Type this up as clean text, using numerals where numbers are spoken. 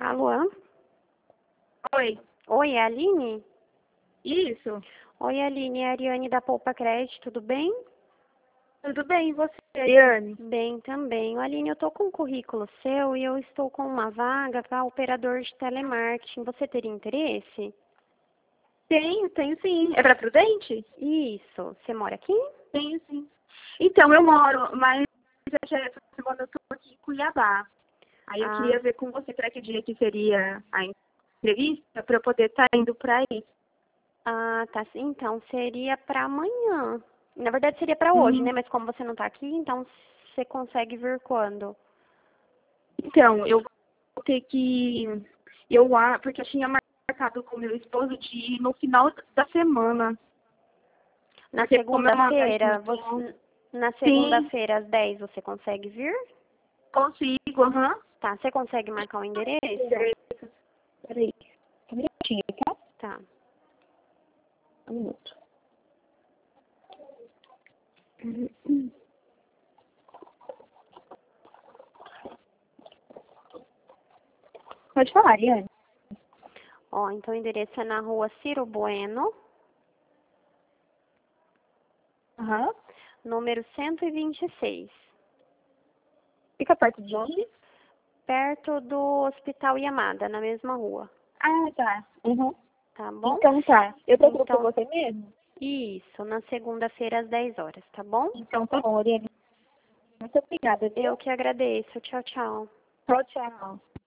Alô? Oi, Oi, é a Aline? isso? Oi, Aline, é a Ariane da Poupa Crédito, tudo bem? Tudo bem, e você, Ariane? Bem também. Aline, eu tô com um currículo seu e eu estou com uma vaga para operador de telemarketing. Você teria interesse? Tenho sim. É para Prudente? Isso. Você mora aqui? Tenho sim. Então, eu moro, mas essa semana eu tô aqui em Cuiabá. Aí eu Ah, queria ver com você para que dia que seria a entrevista para eu poder estar indo para aí. tá. Então, seria para amanhã. Na verdade, seria para hoje, né? Hum, Mas como você não tá aqui, então você consegue vir quando? Então, eu vou ter que... porque eu tinha marcado com meu esposo de ir no final da semana. Na Porque como é uma viagem segunda-feira, muito... na Sim, segunda-feira às 10 você consegue vir? consigo, aham. Tá, você consegue marcar o endereço? Peraí, um minutinho, tá? Tá. Um minuto. Pode falar, Ariane. Ó, então o endereço é na rua Ciro Bueno, Aham. número 126, Fica perto de onde? perto do Hospital Yamada, na mesma rua, Ah, tá. Uhum. tá bom? Então tá. Eu procuro por Então, você mesmo? isso, na segunda-feira às 10 horas, tá bom? Então tá bom, Ariane. Muito obrigada, Eu viu? que agradeço. Tchau, tchau. Tchau, tchau.